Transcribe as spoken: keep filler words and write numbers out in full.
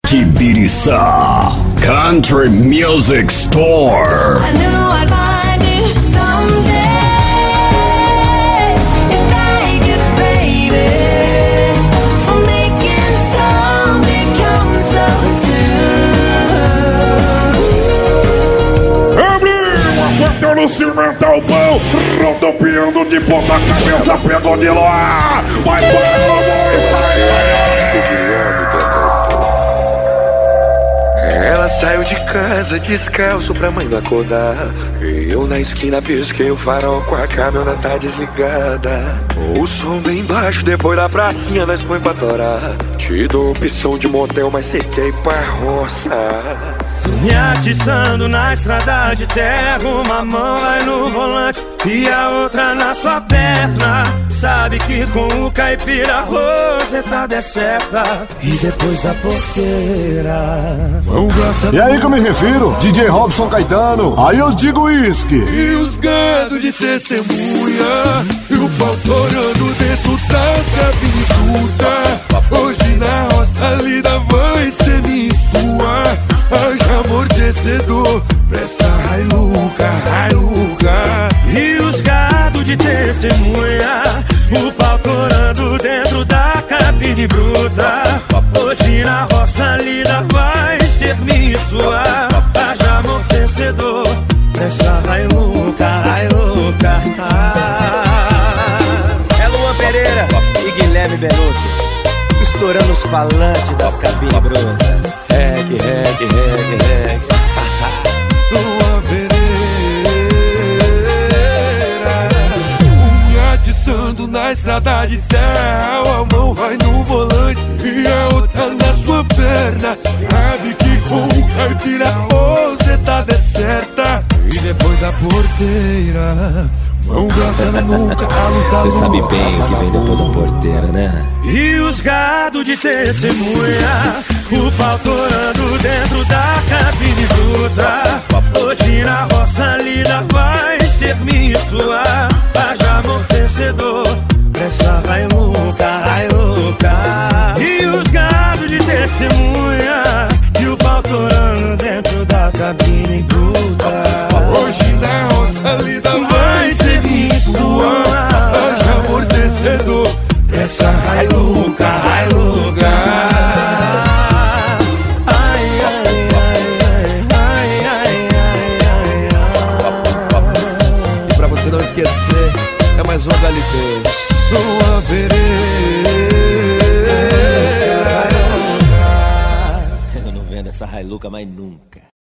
Tibiriçá Country Music Store. I knew I'd find it someday. And thank you, baby, for making something come so soon. Aguenta no cimental bom, rodopiando de ponta cabeça, pegou de lá. Vai, vai, vai, vai, vai. Ela saiu de casa descalço pra mãe não acordar. E eu na esquina pisquei o farol com a caminhoneta desligada. O som bem baixo, depois da pracinha nós põe pra torar. Te dou opção de motel, mas cê quer ir pra roça. Me atiçando na estrada de terra, uma mão vai no volante e a outra na sua perna. Sabe que com o caipira você tá deserta. E depois da porteira, e aí que eu me refiro, D J Robson Caetano. Aí eu digo uísque. E os gado de testemunha, e o pau torando dentro da cabine puta. Hoje na roça a lida vai ser minha e sua. Haja amortecedor pra essa railuca, railuca. E os gado de testemunha, o pau torando dentro da cabine bruta. Hoje na roça a lida vai ser minha e sua. Haja amortecedor pra essa railuca, railuca. É Luan Pereira e Guilherme Benuto, estourando os falantes das cabines brutas. Reggae, reggae, reggae, reggae. Luan Pereira, me atiçando na estrada de terra. A mão vai no volante e a outra na sua perna. Sabe que com o caipira você tá deserta. E depois da porteira, mão grossa na nuca, a luz da lua. Cê sabe bem o que vem depois da porteira, né? E os gado de testemunha, o pau torando dentro da cabine bruta. Hoje na roça a lida vai ser minha e sua. Haja amortecedor pra essa railuca, railuca. E os gado de testemunha, e o pau torando dentro da cabine bruta. Hoje na roça a lida vai ser minha e sua. Haja amortecedor pra essa railuca, railuca. Não esquecer, é mais um H L P. Luan Pereira, eu não vendo essa railuca mais nunca.